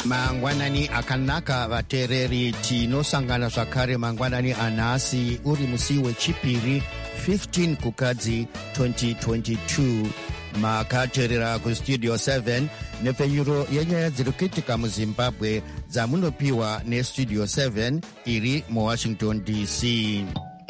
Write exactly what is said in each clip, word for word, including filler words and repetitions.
mangwanani akanaka vateereri, tinosangana zvakare mangwanani anhasi uri musi wechipiri fifteen kukadzi twenty twenty-two. makateerera kustudio seven nepfenyuro yenyaya dziri kuitika muzimbabwe dzamunopiwa nestudio seven iri muwashington D C.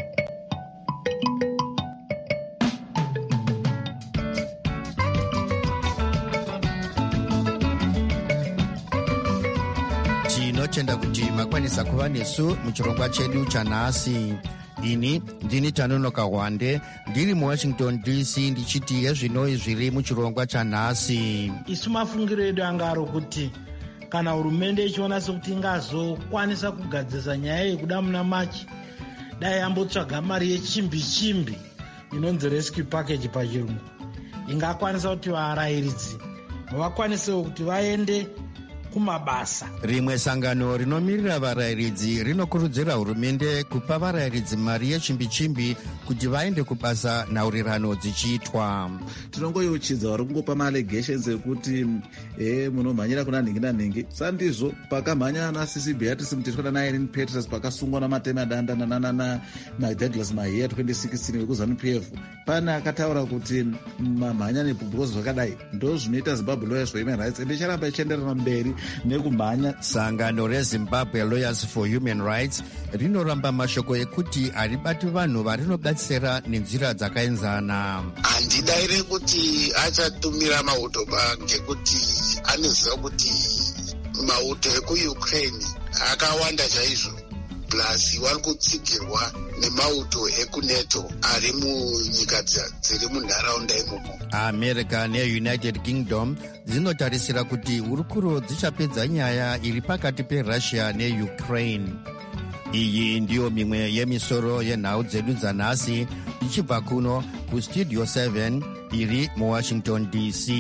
tinotenda kuti makwanisa kuva nesu muchirongwa chedu chanhasi. ini ndini Tanonoka Wande ndiri muwashington D C ndichiti yezvinoi zviri muchirongwa chanhasi. isu mafungiro edu anga ari kuti kana hurumende ichiona sekuti ingazokwanisa kugadzisa nyaya yekuda muna machi, dai ambotsvaga mari yechimbi chimbi inonzi rescue package pachirungu, ingakwanisa kuti varayiridzi vakwanisewo kuti vaende kumabasa. rimwe sangano rinomirira varayiridzi rinokurudzira hurumende kupa varayiridzi mari yechimbi-chimbi kuti vaende kubasa nhaurirano dzichiitwa. tinongoyeuchidza vari kungopa maalegations ekuti e munomhanyira kuna nhingi nanhingi. sandizvo pakamhanya ana C C Beatrice Mutethwa naIrene Peters pakasungwa namatema danda naDouglas Mahiya twenty sixteen vekuzanu P F, pane akataura kuti mamhanya nepubhurozi zvakadai ndo zvinoita Zimbabwe Lawyers for Human Rights, ende icharamba ichienderera mberi nekumhanya. sangano reZimbabwe Lawyers for Human Rights rinoramba mashoko ekuti haribati vanhu varinobatsira nenzira dzakaenzana. handidaire kuti achatumira mauto ngekuti anoziva kuti mauto ekuUkraine akawanda chaizvo, plus vari kutsigirwa nemauto ekuNato ari munyika dziri munharaunda imomo. america neunited kingdom dzinotarisira kuti hurukuro dzichapedza nyaya iri pakati perussia neukraine. iyi ndiyo mimwe yemisoro yenhau dzedu dzanhasi ichibva kuno kustudio seven iri muwashington D C.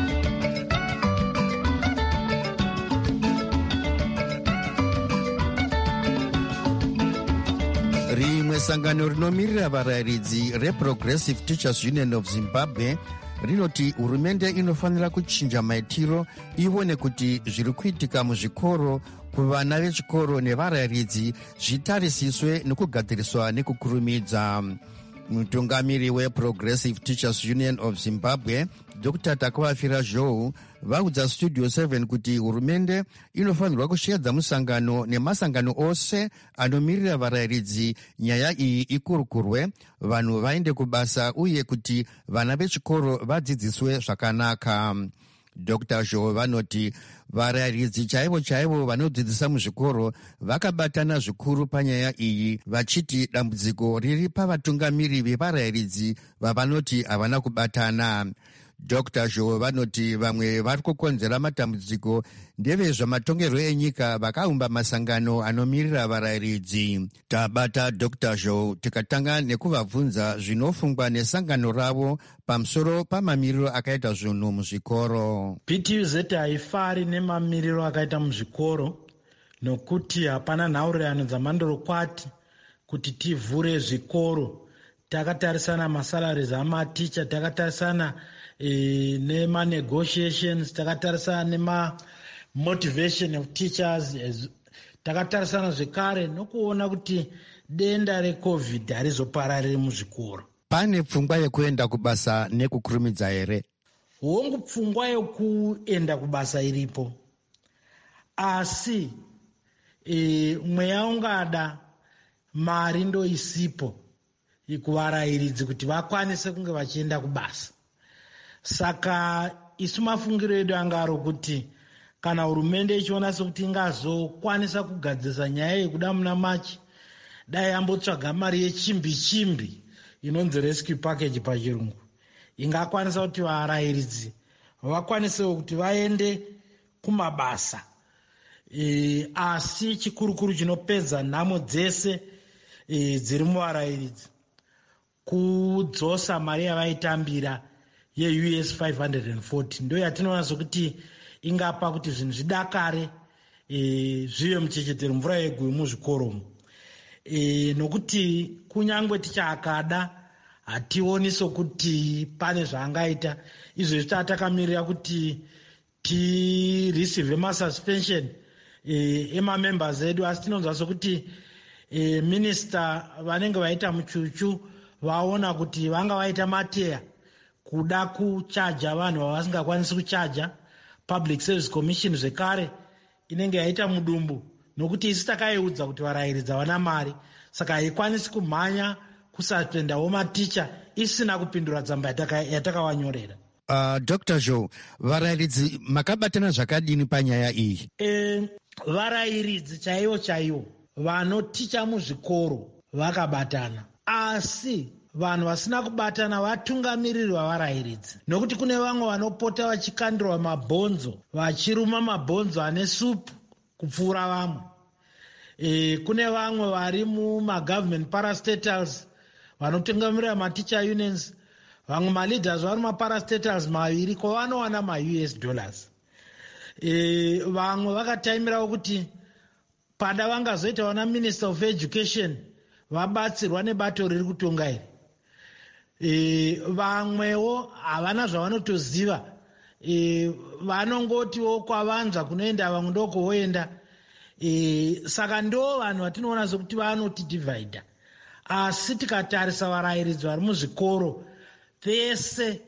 rimwe sangano rinomirira varayiridzi reProgressive Teachers Union of Zimbabwe rinoti hurumende inofanira kuchinja maitiro ione kuti zviri kuitika muzvikoro kuvana vechikoro nevarayiridzi zvitarisiswe nekugadziriswa nekukurumidza. mutungamiri weProgressive Teachers Union of Zimbabwe Doctor Takwafira Zhou vaudza Studio seven kuti hurumende inofanirwa kushedza musangano nemasangano ose anomirira varayiridzi nyaya iyi ikurukurwe, vanhu vaende kubasa uye kuti vana vechikoro vadzidziswe zvakanaka. Doctor Zhou vanoti varayiridzi chaivo chaivo vanodzidzisa muzvikoro vakabatana zvikuru panyaya iyi, vachiti dambudziko riri pavatungamiri vevarayiridzi vavanoti havana kubatana. Doctor Zhou vanoti vamwe vari kukonzera matambudziko ndevezvamatongerwo enyika vakaumba masangano anomirira varayiridzi. Tabata Doctor Zhou tikatanga nekuvabvunza zvinofungwa nesangano ravo pamusoro pamamiriro akaita zvinhu muzvikoro. P T U Z haifari nemamiriro akaita muzvikoro nokuti hapana nhaurirano dzamandorokwati kuti tivhure zvikoro. Takatarisana masalaries amaticha, takatarisana e, nema-negotiations, takatarisana nema-motivation of teachers, takatarisana zvekare nokuona kuti denda reCovid harizoparariri muzvikoro. Pane pfungwa yekuenda kubasa nekukurumidza here? Hongu pfungwa yekuenda kubasa iripo, asi e, mweya ungada mari ndo isipo ikuvarayiridzi kuti vakwanise kunge vachienda kubasa. Saka isu mafungiro edu anga ari kuti kana hurumende ichiona sekuti ingazokwanisa kugadzisa nyaya yekuda muna machi, dai ambotsvaga mari yechimbi chimbi inonzi rescue package pachirungu, ingakwanisa kuti varayiridzi vakwanisewo kuti vaende kumabasa. E, asi chikurukuru chinopedza nhamo dzese e, dziri muvarayiridzi kudzosa mari yavaitambira yeU S five hundred forty ndo yatinoona sokuti ingapa kuti zvinhu zvidakare e, zvive muchechetero mvura yegwe muzvikoromo. E, nokuti kunyangwe tichaakada hationi sokuti pane zvaangaita. Izvezvi tatakamirira kuti tireceive masuspension eh, emamembers edu, asi tinonzwa sokuti eh, minista vanenge vaita muchuchu vaona kuti vanga vaita mateya kuda kuchaja vanhu vavasingakwanisi kuchaja. Public Service Commission zvekare inenge yaita mudumbu nokuti isi takaiudza kuti varayiridzi havana mari, saka haikwanisi kumhanya kusaprendawo maticha isina kupindura tsamba yatakavanyorera. Uh, Doctor Joe, varayiridzi makabatana zvakadini panyaya iyi? E, varayiridzi chaivo chaivo vanoticha muzvikoro vakabatana, asi vanhu vasina kubatana vatungamiriri vavarayiridzi, nokuti kune vamwe vanopota vachikandirwa mabhonzo, vachiruma mabhonzo ane supu kupfuura vamwe. E, kune vamwe vari mumagovernment parastatals vanotungamirira maticha unions, vamwe maleaders vari maparastatals maviri kwavanowana ma-U S dollars. E, vamwe vakataimirawo kuti pada vangazoita vana minister of education vabatsirwa nebato riri kutonga iri. E, vamwewo havana zvavanotoziva, e, vanongotiwo kwavanzwa kunoenda vamwe ndoko voenda. E, saka ndo vanhu vatinoona sokuti vanotidivhaidha. Asi tikatarisa varayiridzi vari muzvikoro vese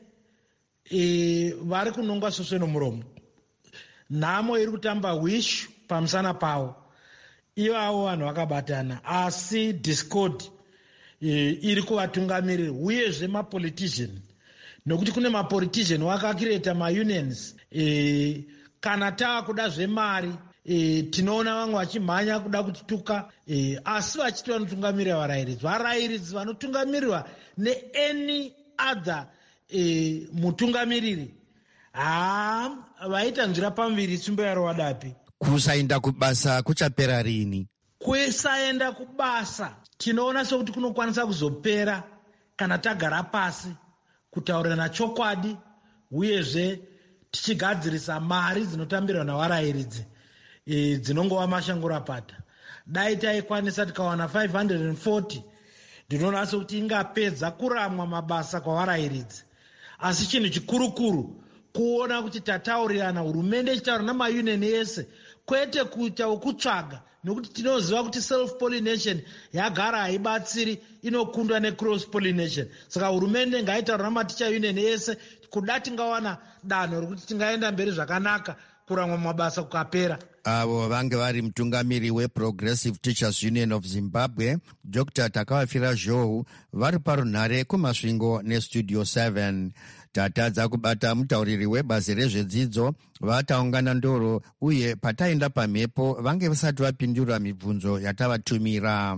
e, vari kunongwa soswe nomuromo. Nhamo iri kutamba wishu pamusana pavo, ivavo vanhu vakabatana, asi discord e, iri kuvatungamirira, uyezve mapolitician, nokuti kune mapolitician vakakireta maunions. E, kana tava kuda zvemari e, tinoona vamwe vachimhanya kuda kutituka, e, asi vachiti vanotungamirira varayiridzi. Varayiridzi vanotungamirirwa neany other e, mutungamiriri haa vaita nzira pambiri tsumbo yaro wadapi. Kusaenda kubasa kuchapera rini? Kusaenda kubasa tinoona sokuti kunokwanisa kuzopera kana tagara pasi kutaurirana chokwadi, uyezve tichigadzirisa mari dzinotambirwa navarayiridzi e, dzinongova mashangurapata. Dai taikwanisa tikawana five hundred forty ndinoona sokuti ingapedza kuramwa mabasa kwavarayiridzi. Asi chinhu chikurukuru kuona kuti tataurirana, hurumende ichitaura namaunion ese, kwete kuita wokutsvaga, nokuti tinoziva kuti self pollination yagara haibatsiri, inokundwa necross pollination. Saka hurumende ngaitaura namaticha union ese kuda tingawana danho rekuti tingaenda mberi zvakanaka, kuramwa mabasa kukapera. Avo vange vari mutungamiri weProgressive Teachers Union of Zimbabwe, Doctor Takavafira Joe, vari parunhare kumasvingo nestudio seven. Tatadza kubata mutauriri webazi rezvedzidzo, vataungana ndoro, uye pataenda pamhepo vange vasati vapindura mibvunzo yatavatumira.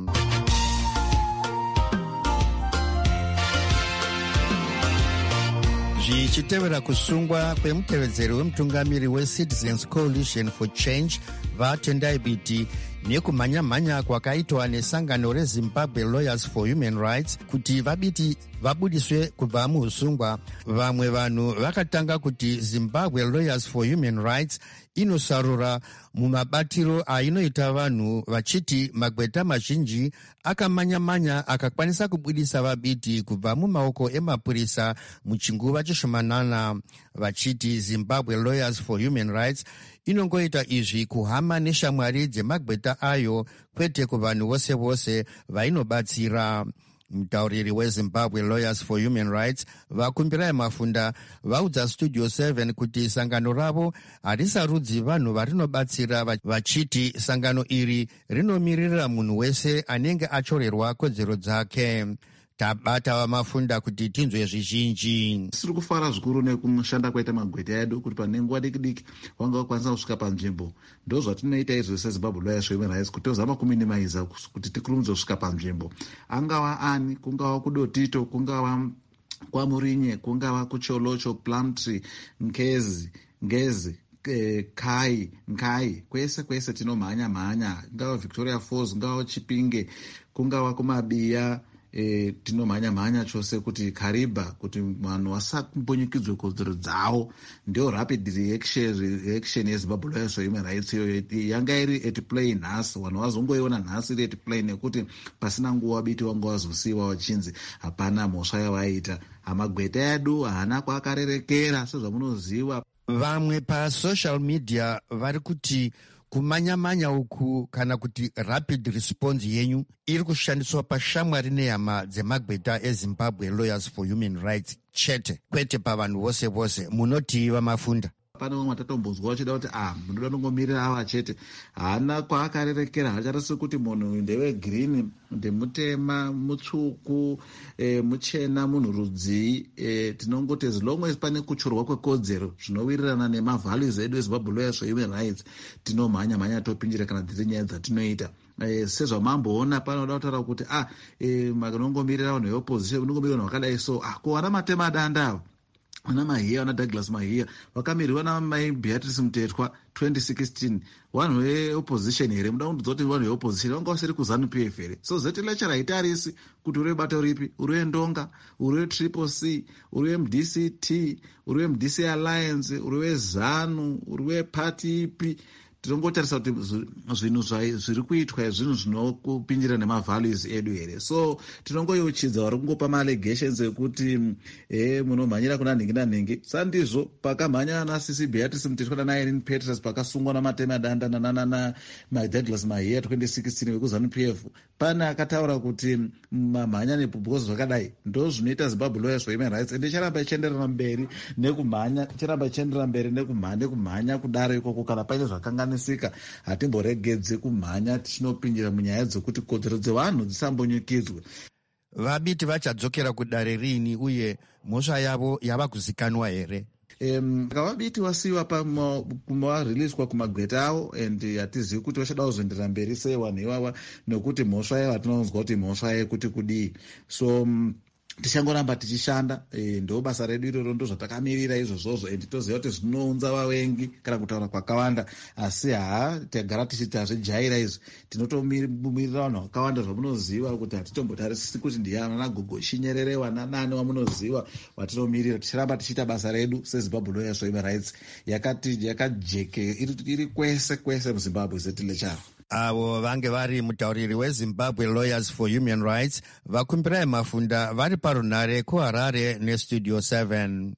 Zvichitevera kusungwa kwemutevedzeri wemutungamiri weCitizens Coalition for Change vatendai biti nekumhanya-mhanya kwakaitwa nesangano reZimbabwe Lawyers for Human Rights kuti vabiti vabudiswe kubva muusungwa, vamwe vanhu vakatanga kuti Zimbabwe Lawyers for Human Rights inosarura mumabatiro ainoita vanhu, vachiti magweta mazhinji akamhanya-mhanya akakwanisa kubudisa vabiti kubva mumaoko emapurisa muchinguva chishomanana, vachiti Zimbabwe Lawyers for Human Rights inongoita izvi kuhama neshamwari dzemagweta ayo, kwete kuvanhu vose vose vainobatsira. Mutauriri weZimbabwe Lawyers for Human Rights Vakumbirai Mafunda vaudza Studio seven kuti sangano ravo harisarudzi vanhu varinobatsira, vachiti sangano iri rinomirira munhu wese anenge achorerwa kodzero dzake. Tabata Vamafunda kuti tinzwe zvizhinji. Tiri kufara zvikuru nekushanda kwaita magweta edu kuti pane nguva diki diki vanga vakwanisa kusvika panzvimbo. Ndo zvatinoita izvo seZimbabwe Lawyers for Human Rights kuti tozama kuminimiza kuti tikurumidze kusvika panzvimbo. Angava ani, kungava kudotito, kungava kwaMurinye, kungava kuCholocho, Plumtree, Nkezi, Ngezi, Kai, Nkai, kwese kwese tinomhanya mhanya, ngava Victoria Falls, ngava Chipinge, kungava kuMabia. E, tinomhanya mhanya chose kuti Kariba, kuti vanhu vasakumbonyikidzwe kodzero dzavo. Ndio rapid reaction reaction yeZimbabwe Lawyers for Human Rights iyo yanga iri at play nhasi, vanhu vazongoiona nhasi iri at play nekuti pasina nguva biti vanga vazosiiwa vachinzi hapana mhosva yavaita. Amagweta edu haana kwaakarerekera sezvamunoziva. vamwe pasocial media vari kuti kumanya-manya uku kana kuti rapid response yenyu iri kushandiswa pashamwari nehama dzemagweta ezimbabwe lawyers for human rights chete, kwete pavanhu vose vose. Munoti vamafunda? Pane vamwe tatombonzwa vachida kuti ah munoda kungomirira ava chete, haana kwaakarerekera. Hachata sekuti munhu ndewegirini, ndemutema, mutsvuku, e, muchena, munhu rudzii. E, tinongoti as long as pane kutyorwa kwekodzero zvinowirirana nemavalues edu ezimbabwe lawyers for human rights, tinomhanya mhanya topinjira kana dziri nyaya dzatinoita. E, sezvamamboona panoda kutaura kuti ah e, makanongomirira vanhu veopposition, munongomirira vanhu vakadai so ah kuwana matema adanda ava ana Mahia, ana Douglas Mahia vakamirwa namai Beatrice Mutetwa twenty sixteen. Vanhu veopposition here, muda kundiudza kuti vanhu veopposition vanga vasiri kuZANU-P F here. So zeti lecture haitarisi kuti uri webato ripi, uri wendonga, uri wetriple C, uri weM D C T, uri weM D C Alliance, uri weZANU, uri weparty ipi. Tinongotarisa kuti zvinhu zviri kuitwa zvinhu zvinokupinjira nemavalues edu here. So tinongoyeuchidza vari kungopa maallegations ekuti eh munomhanyira kuna nhingi nanhingi. Sandizvo pakamhanya ana C C Beatrice Mutetwa nana Irene Peters pakasungwa namatema danda nana Douglas Mahia twenty sixteen vekuZANU-P F, pane akataura kuti mamhanya nepubhozo zvakadai ndo zvinoita Zimbabwe lawyers for human rights, ende icharamba ichienderera mberi nekumhanya, ichiramba ichienderera mberi nekumhanya nekumhanya kudaro ikoko. Kana paine zvakanga hatimboregedze kumhanya tichinopinjira munyaya dzokuti kodzero dzevanhu dzisambonyukidzwe. Vabiti vachadzokera kudare rini uye mhosva yavo yava kuzikanwa here? Um, vabiti vasiyiwa kumariliswa kumagweta avo, and hatizivi kuti vachada kuzoenderera mberi sei vanhu ivava, nekuti mhosva yavo hatinonzwa kuti mhosva yekuti kudii. So um, tichangoramba tichishanda, e, ndo basa redu iroro ndo zvatakamirira izvozvozvo, and toziva kuti zvinounza vavengi kana kutaura kwakawanda, asi haa tagara tichiti hazvijaira izvi. Tinotomirira vanhu vakawanda zvamunoziva kuti hatitombotarisisi kuti ndiana Gogo Shinyerere wananani wamunoziva vatinomirira. Tichiramba tichiita basa redu seZimbabwe lawyers for human rights yakati yakajeke iri, iri kwese kwese muZimbabwe zeti lecharo. Avo vange vari mutauriri weZimbabwe lawyers for human rights vakumbirai Mafunda vari parunhare kuHarare nestudio seven.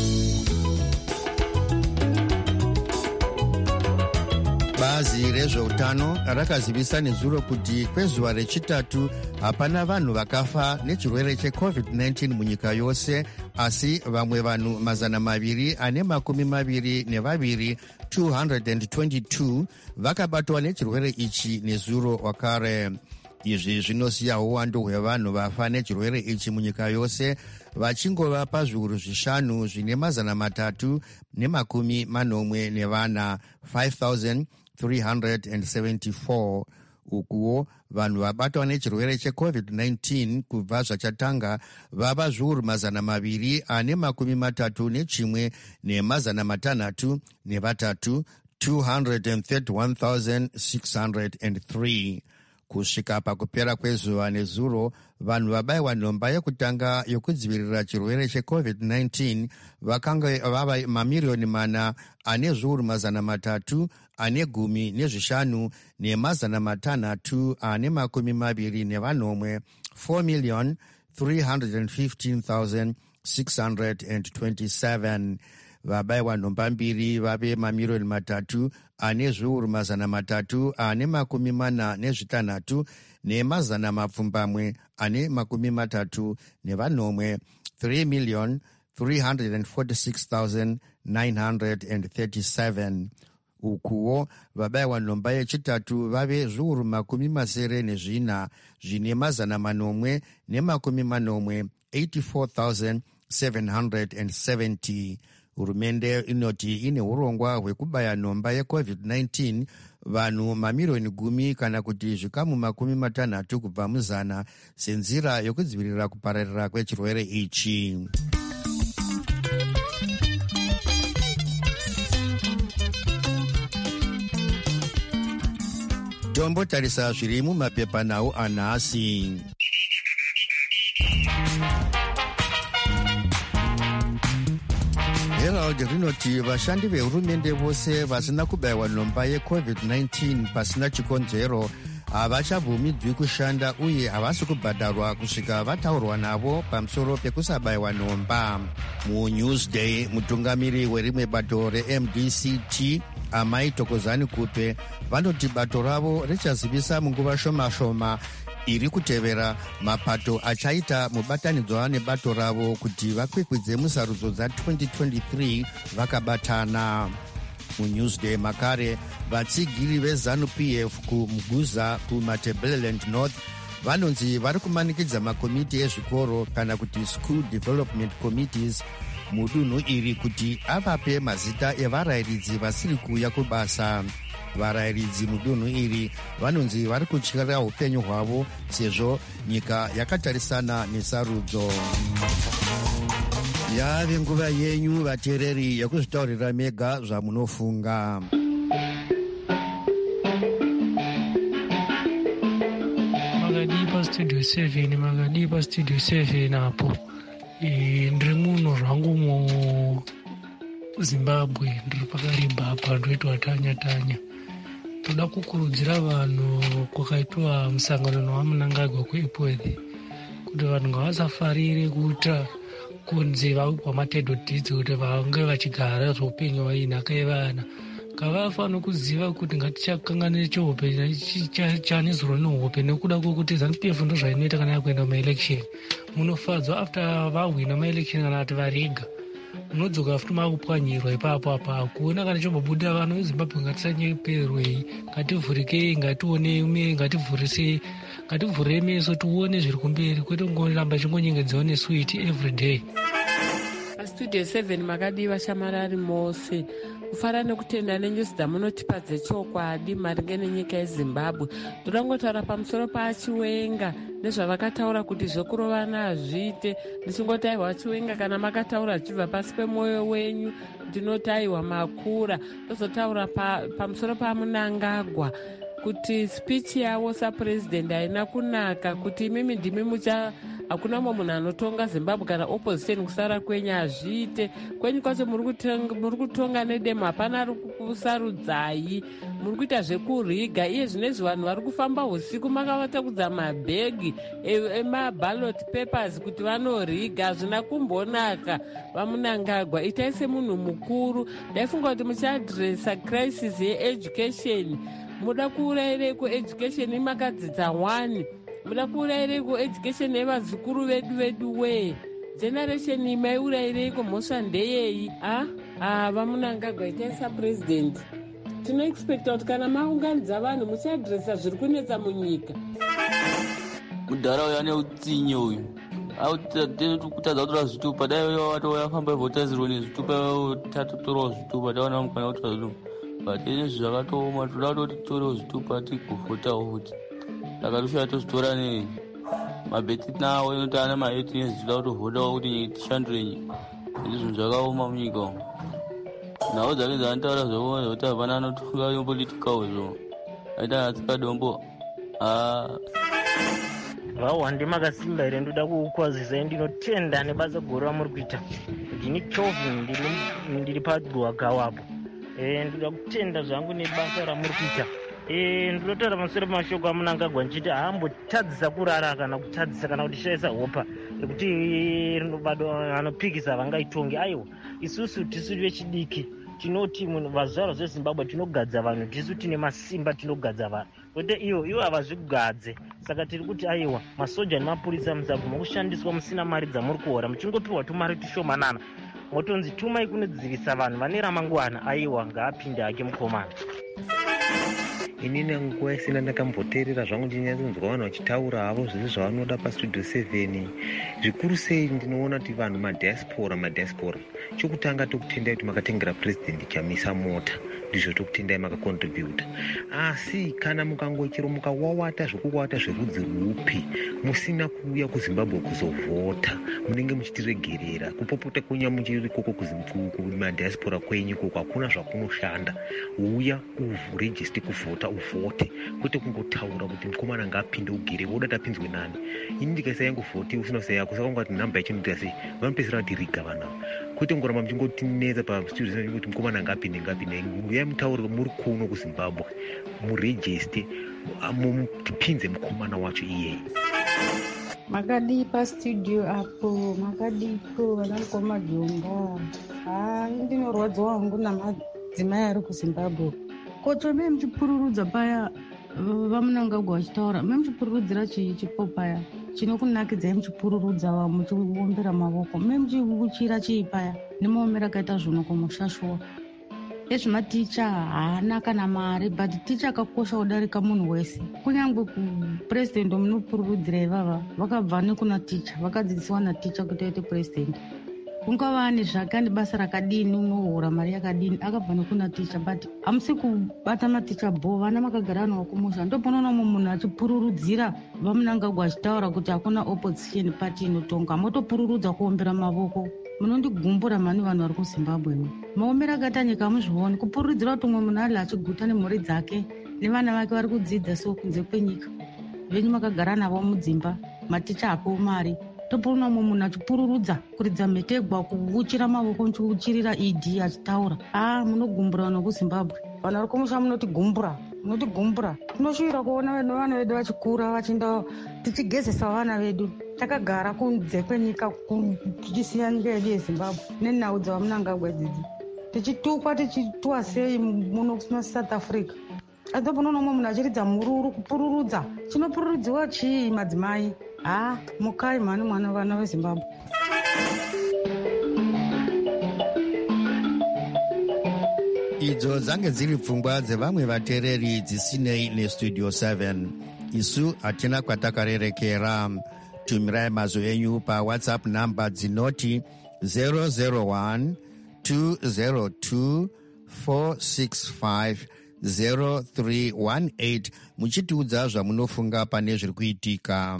Bazi rezveutano rakazivisa nezuro kuti kwezuva rechitatu hapana vanhu vakafa nechirwere checovid nineteen munyika yose, asi vamwe vanhu mazana maviri ane makumi maviri nevaviri two hundred twenty-two vakabatwa nechirwere ichi nezuro wakare. Izvi zvinosiya uwandu hwevanhu vafa nechirwere ichi munyika yose vachingova pazviuru zvishanu zvine mazana matatu nemakumi manomwe nevana five thousand three hundred seventy-four. Ukuwo vanhu vabatwa nechirwere checovid nineteen kubva zvachatanga vava zviuru mazana maviri ane makumi matatu nechimwe nemazana matanhatu nevatatu two hundred thirty-one thousand six hundred three. Kusvika pakupera kwezuva nezuro, vanhu vabayiwa nhomba yekutanga yokudzivirira chirwere checovid nineteen vakanga vava mamiriyoni mana ane zviuru mazana matatu ane gumi nezvishanu nemazana matanhatu ane makumi maviri nevanomwe four million three hundred fifteen thousand six hundred twenty-seven. Vabayiwa nhomba mbiri vave mamiriyoni matatu ane zviuru mazana matatu ane makumi mana nezvitanhatu nemazana mapfumbamwe ane makumi matatu nevanomwe three million three hundred forty-six thousand nine hundred thirty-seven. Ukuwo vabayiwa nhomba yechitatu vave zviuru makumi masere nezvina zvine mazana manomwe nemakumi manomwe eighty-four thousand seven hundred seventy. Hurumende inoti ine urongwa hwekubaya nhomba yecovid nineteen vanhu mamiriyoni gumi kana kuti zvikamu makumi matanhatu kubva muzana senzira yokudzivirira kupararira kwechirwere ichi. Tombotarisa zviri mumapepanhau anhasi. Herald rinoti vashandi vehurumende vose vasina kubayiwa nhomba yecovid nineteen pasina chikonzero havachabvumidzwi kushanda uye havasi kubhadharwa kusvika vataurwa navo pamusoro pekusabayiwa nhomba. muNewsday mutungamiri werimwe bato reM D C T Amai Tokozani Kupe vanoti bato ravo richazivisa munguva shoma shoma iri kutevera mapato achaita mubatanidzwa nebato ravo kuti vakwikwidze musarudzo dza-twenty twenty-three vakabatana. muNewsday makare vatsigiri veZanu-P F kuMuguza kuMatabeleland North vanonzi vari kumanikidza makomiti ezvikoro kana kuti School Development Committees mudunhu iri kuti avape mazita evarayiridzi vasiri kuuya kubasa. varayiridzi mudunhu iri vanonzi vari kutyira upenyu hwavo sezvo nyika yakatarisana nesarudzo. yave nguva yenyu vateereri yekuzvitaurira mega zvamunofunga. makadii pastudio seven makadii pastudio seven apo e, ndiri muno zvangu muzimbabwe ndiri pakarimba apa ndoitwa tanya tanya. toda kukurudzira vanhu kwakaitwa musangano nevamunangagwa kuEpworth kuti vanhu ngavasafarire kuita kunzi vaupa matedhodhidzi kuti vange vachigara zveupenyu vainhaka yevana. ngavafanira kuziva kuti ngatichakanganire chihope chanizorwa nehope nekuda kwokuti Zanu-P F ndo zvainoita kana yakuenda maelection. munofadzwa after vahwina maelection kana kuti varega munodzoka futi makupwanyirwa ipapo apa kuona kana chombobuda vanhu veZimbabwe ngatisanyeperwei, ngativhurikei, ngatione ume ngativhurise ngativhurire meso tione zviri kumberi kwete kungoramba chingonyengedzawo neswiti every day. pastudio seven makadii vashamarari mose kufara nekutenda nenyusi dzamunotipa dzechokwadi maringe nenyika yeZimbabwe. ndodangotaura pamusoro paChiwenga nezvavakataura kuti zvekurovana hazviite. ndichingoti aiwa Chiwenga kana makataura zvibva pasi pemwoyo wenyu ndinoti aiwa makura. ndozotaura pa, pamusoro paMunangagwa kuti spichi yavo sapurezidendi haina kunaka, kuti imimi ndimi mucha hakuna mumwe munhu anotonga Zimbabwe kana opposition kusara kwenyu hazviite. kwenyu kwacho muri kutonga nedemo hapana ari kusarudzai, muri kuita zvekuriga. iye zvinezvi vanhu vari kufamba usiku makavatakudza mabhegi emaballot papers kuti vanoriga. hazvina kumbonaka. vaMunangagwa itai semunhu mukuru. ndaifunga kuti muchaadhiresa crisis yeeducation. muda kuurayirei kueducation imakadzidza one, muda kuurayirei kueducation yevazukuru vedu vedu wee. generation imaiurayirei kumhosva ndeyei? a a vaMunangagwa itai sapurezidendi. tinoexpecta kuti kana maunganidza vanhu muchaadhiresa zviri kunetsa munyika. mudhara uyu ane utsinye uyu kutadza kutora zvitupa. dai watofamba ivhotazirwa nezvitupa tatotorawo zvitupa taona mukana kutora zvitupa but izvi zvakatooma. toda kutoti titorewo zvitupa tiguvhotawo futi. saka toshaya tozvitora nei mabheti tinawo inoti ana ma-eighteen years toda kutovhotawo kuti tishandure nyika. izvi zvinhu zvakaoma munyika umu. nhau dzake dzanotaura zvokuona zvokuti havana anotonga yombolitikawo zvo aita atsikadombo vawa ndimakasimba here. ndoda kukwazisai ndinotenda nebasa guru ramuri kuita. ndini Kelvin ndiri padwagawapo. ndoda kutenda zvangu nebasa ramuri kuita. ndinotaura pamusoro pemashoko aMunangagwa ndichiti haambotadzisa kurara kana kutadzisa kana kuti shaisa hopa yekuti bado anopikisa havangaitonge. aiwa isusu tisu vechidiki tinoti vazvarwa zveZimbabwe tinogadza vanhu, tisu tine masimba tinogadza vanhu. kwete iyo ivo havazvigadze. saka tiri kuti aiwa masoja nemapurisa muZimbabwe mukushandiswa musina mari dzamuri kuhora, muchingopiwa tumari tushomanana motonzi tumai kunodzivisa vanhu vane ramangwana. aiwa ngaapinde hake mukomana. inini nguva isina ndakamboteerera zvangu ndinyatsonzwa vanhu vachitaura havo zvese zvavanoda pastudio seven. zvikuru sei ndinoona kuti vanhu madiaspora madiaspora chokutanga tokutendai kuti makatengera purezidendi chamisa mota, ndizvo tokutendai makakontributa. asi kana mukangochero mukawawata zvekuwata zverudzi rupi musina kuuya kuZimbabwe kuzovhota munenge muchitiregerera kupopota kwenya muchiri ikoko kumadiaspora kwenyu ikoko hakuna zvakunoshanda. uya urejiste kuvhota uvhote kwete kungotaura kuti mukomana ngaapinde ugere woda tapinzwe nani. ini ndikaisa yangu vhoti usina kusa yako saka ungati nhamba yacho ndikasi vanopedzisira kuti riga vanava kwete ngoramba muchingotinetsa pastudio kuti mukomana ngapinde ngapinde uyai mutaurire muri kuno kuzimbabwe murejiste tipinze mukomana wacho iyeye. Makadi pastudio apo makadipo vanamukoma Jonga. Ah, ndinorwadza wangu namadzimai ari kuzimbabwe. Kocho me muchipururudza paya vamunangagwa vachitaura memuchipururudzira chipo paya chinokunakidzai muchipururudza va muchiombera mavoko memuchiuchira chii paya nemaomera akaita zvono kumushashuwa ezvematicha haana kana mari but ticha akakosha kudarika munhu wese kunyange kupurezidendi munopururudzira ivava vakabva nekuna ticha vakadzidziswa naticha kuti aite purezidendi ungava nezvake ane basa rakadini unohora mari yakadini akabva nekuna ticha but hamusi kubata maticha bo vana makagara nawo kumusha ndoponaona mumwe munhu achipururudzira vamunangagwa achitaura kuti hakuna opposition party inotonga motopururudza kuombera mavoko munondigumbura mani vanhu vari kuzimbabwe maomero akaita nyika hamuzvioni kupururudzira kuti umwe munhu ali achiguta nemhuri dzake nevana vake vari kudzidza so kunze kwenyika venyu makagara navo mudzimba maticha hapo mari topoona mumwe munhu achipururudza kuridza mhetegwa kuuchira mavoko muchiuchirira ed achitaura a munogumbura vanhu vekuzimbabwe vanhu vari kumusha munotigumbura munotigumbura tinoshuwira kuona vana vedu vachikura vachienda tichigezesa vana vedu takagara kunze kwenyika tichisiya nyika yedu yezimbabwe nenhau dzavamunangagwa dzidzi tichitukwa tichitwa sei muno kusina south africa atoponaona umwe munhu achiridza mururu kupururudza chinopururudziwa chii madzimai ha mukai mhani mwana vana vezimbabwe. Idzo dzange dziri pfungwa dzevamwe vateereri dzisinei nestudio seven. Isu hatina kwatakarerekera. Tumirai mazwi enyu pawhatsapp namba dzinoti zero zero one two zero two four six five zero three one eight muchitiudza zvamunofunga pane zviri kuitika.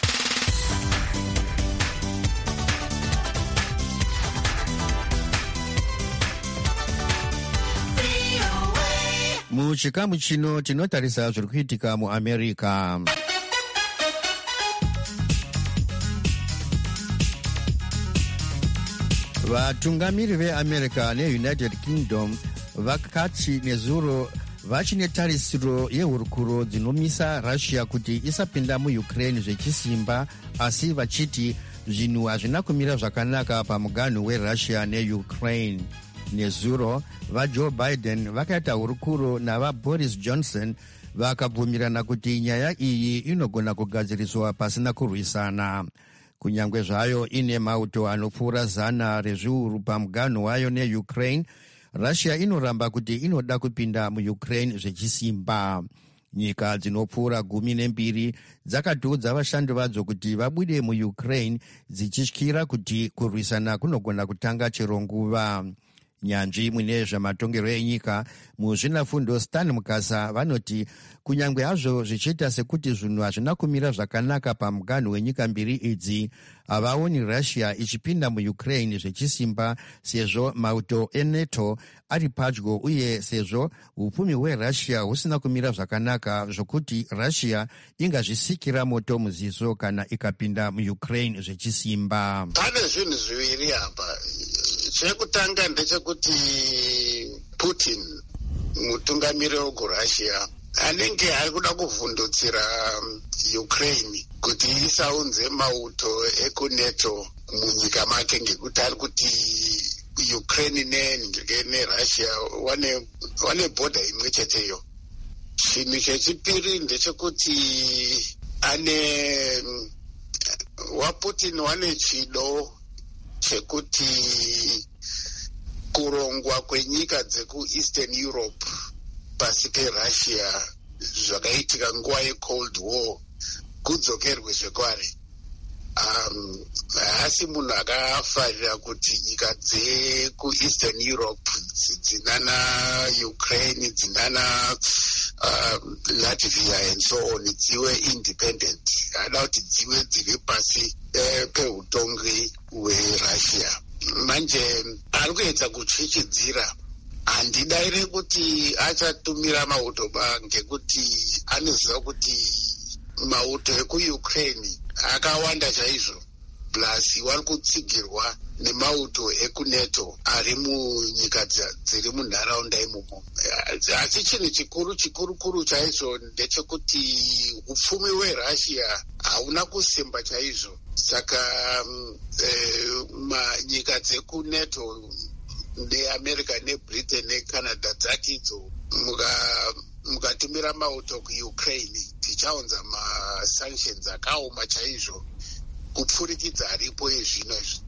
Muchikamu chino tinotarisa zviri kuitika muAmerica. Vatungamiri veAmerica neUnited Kingdom vakati nezuro vachine tarisiro yehurukuro dzinomisa Russia kuti isapinda muUkraine zvechisimba, asi vachiti zvinhu hazvina kumira zvakanaka pamuganhu weRussia neUkraine. Nezuro vaJoe Biden vakaita hurukuro navaBoris Johnson vakabvumirana kuti nyaya iyi inogona kugadziriswa pasina kurwisana. Kunyange zvayo ine mauto anopfuura zana rezviuru pamuganhu wayo neUkraine, Russia inoramba kuti inoda kupinda muUkraine zvechisimba. Nyika dzinopfuura gumi nembiri dzakatiudza vashandi vadzo kuti vabude muUkraine dzichityira kuti kurwisana kunogona kutanga chero nguva. Nyanzvi mune zvematongerwo enyika muzvinafundo Stan Mukasa vanoti kunyange hazvo zvichiita sekuti zvinhu hazvina kumira zvakanaka pamuganhu wenyika mbiri idzi, havaoni Russia ichipinda muUkraine zvechisimba sezvo mauto eNATO ari padyo uye sezvo upfumi hweRussia husina kumira zvakanaka zvokuti Russia ingazvisikira moto muziso kana ikapinda muUkraine zvechisimba. Pane zvinhu zviviri apa. Chekutanga ndechekuti Putin mutungamiri wekurussia anenge ari kuda kuvhundutsira Ukraine kuti isaunze mauto ekuNATO munyika make, ngekuti ari kuti Ukraine neRussia wane wane bhodha imwe cheteyo. Chinhu chechipiri ndechekuti ane waPutin wane chido chekuti kurongwa kwenyika dzekuEastern Europe pasi peRussia zvakaitika nguva yeCold War kudzokerwe zvekare. Um, asi munhu akafarira kuti nyika dzekuEastern Europe dzinana Ukraine, dzinana uh, Latvia and so on dziwe independent, hada kuti dziwe dziri pasi eh, peutongi hweRussia. Manje ari kuedza kuchichidzira. Handidaire kuti achatumira mauto ba ngekuti anoziva kuti mauto ekuUkraine akawanda chaizvo plus vari kutsigirwa nemauto ekuneto ari munyika dziri munharaunda imomo. Asi chinhu chikuru chikuru kuru chaizvo ndechekuti upfumi hwerussia hauna kusimba chaizvo. Saka eh, manyika dzekuneto neamerica nebritain necanada dzati idzo mukatumira mauto kuukraine tichaunza masanctions akaoma chaizvo kupfurikidza aripo ezvino izvi.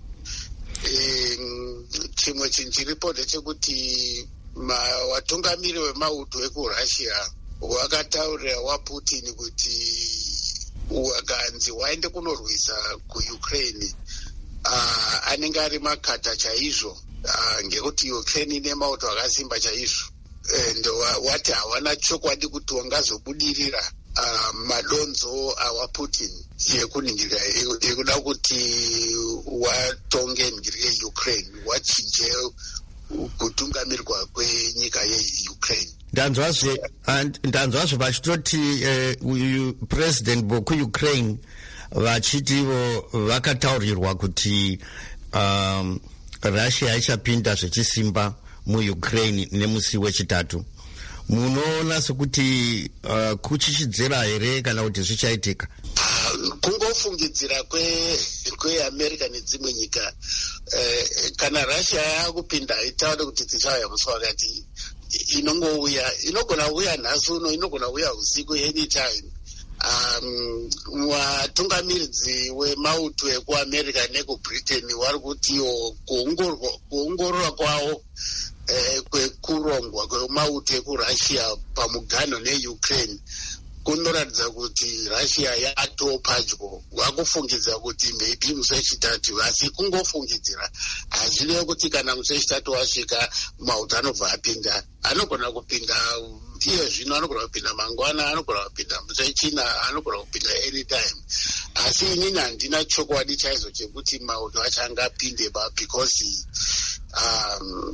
Chimwe chinhu chiripo ndechekuti watungamiri wemauto ekurussia wakataurira waputin kuti wakanzi waende kunorwisa kuukraine uh, anenge ari makata chaizvo uh, ngekuti Ukraine ine mauto akasimba chaizvo and wati hawana chokwadi kuti wangazobudirira uh, madonzo awaputin yekuningirira yekuda kuti watonge ningirire Ukraine wachinje kutungamirwa kwenyika yeUkraine. ndanzwazve ndanzwazve vachitoti uh, president bokuukraine vachitivo vakataurirwa kuti um, russia ichapinda zvechisimba muukraine nemusi wechitatu. munoona sekuti uh, kuchichidzera here kana kuti zvichaitika? Uh, kungofungidzira kweamerica kwe nedzimwe nyika. Uh, kana russia yakupinda itaure kuti tichauya musi wakati inongouya inogona uya nhasi uno inogona uya usiku anytime. Um, watungamiridzi wemauto ekuamerica nekubritain vari kutiwo kuongorora kwavo eh, kwekurongwa kwemauto ekurussia pamuganho neukraine kunoratidza kuti russia yatopadyo. wakufungidza kuti maybe musi wechitatu, asi kungofungidzira. hazvinewo kuti kana musi wechitatu wasvika mauto anobva apinda. anogona kupinda iye zvino, anogona kupinda mangwana, anogona kupinda musi wechina, anogona kupinda anytime. asi inini handina chokwadi chaizvo chekuti mauto achanga apinde ba because um,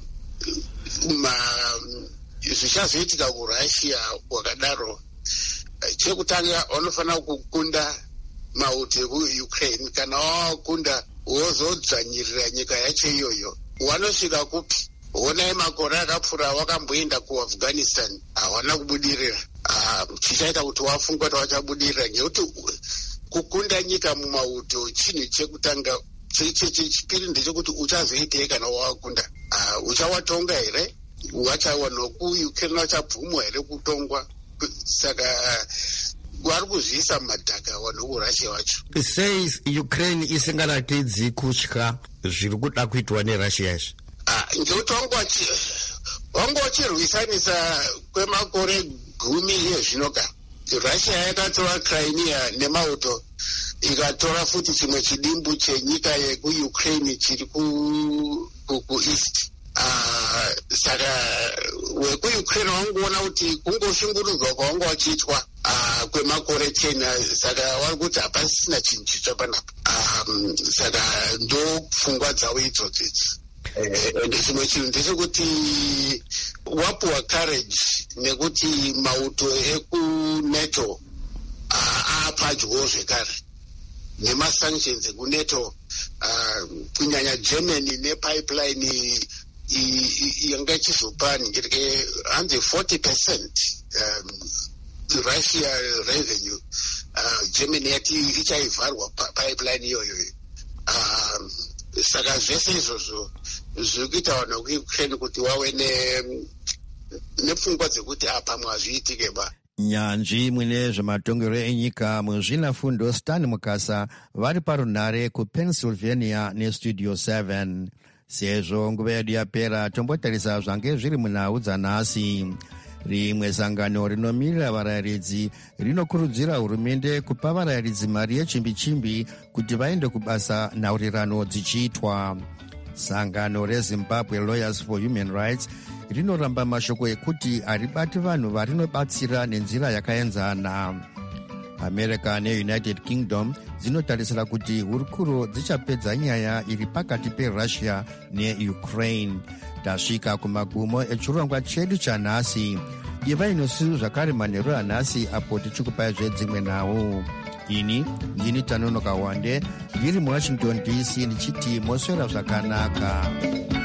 zvichazoitika kurussia wakadaro. chekutanga vanofanira kukunda mauto ekuukraine. kana wawakunda wozodzvanyirira nyika yacho iyoyo wanosvika kupi? honai makore akapfuura wakamboenda kuafghanistan hawana kubudirira. chichaita kuti wafunga kuti wachabudirira ngekuti kukunda nyika mumauto chinhu chekutanga. chechipiri ndechekuti uchazoitei kana wawakunda. uchawatonga here? wachawana kuukraine wachabvumwa here kutongwa? saka vari kuzviisa madhaka vanhu kurussia vacho. sei Ukraine isingaratidzi kutya zviri kuda kuitwa nerussia izvi? ngekuti wanga wachirwisanisa kwemakore gumi yezvinoka. russia yakatora crimea nemauto ikatora futi chimwe chidimbu chenyika yekuukraine chiri kueast. Uh, saka wekuukraine wangoona kuti kungoshungurudzwa kwawanga wachiitwa uh, kwemakore chena. saka vari kuti hapasisina chinhu chitsva panapa. um, saka ndo pfungwa dzavo idzodzo idzi. ende chimwe chinhu ndechekuti wapuwa courage nekuti mauto ekuneto uh, apadyowo zvekare nemasanctions ekuneto. uh, kunyanya germany nepipeline yanga ichizopa ningirike hanzi forty percent um, russia revenue. uh, germany yati ichaivharwa pipeline iyoyo. um, saka zvese izvozvo zviri kuita vanhu vekuukraine kuti wave nepfungwa dzekuti apamwe hazviitike ba. nyanzvi mwine zvematongero enyika muzvinafundo Stan Mukasa vari parunhare kupennsylvania nestudio seven. sezvo nguva yedu yapera tombotarisa zvange zviri munhau dzanhasi. rimwe sangano rinomirira varayiridzi rinokurudzira hurumende kupa varayiridzi mari yechimbi-chimbi kuti vaende kubasa nhaurirano dzichiitwa. sangano rezimbabwe lawyers for human rights rinoramba mashoko ekuti haribati vanhu varinobatsira nenzira yakaenzana. america neunited kingdom dzinotarisira kuti hurukuro dzichapedza nyaya iri pakati perussia neukraine. tasvika kumagumo echirongwa chedu chanhasi. ivai nosu zvakare manheru anhasi apo tichikupai zvedzimwe nhau. ini ndini Tanono Kawande ndiri muwashington D C ndichiti moswera zvakanaka.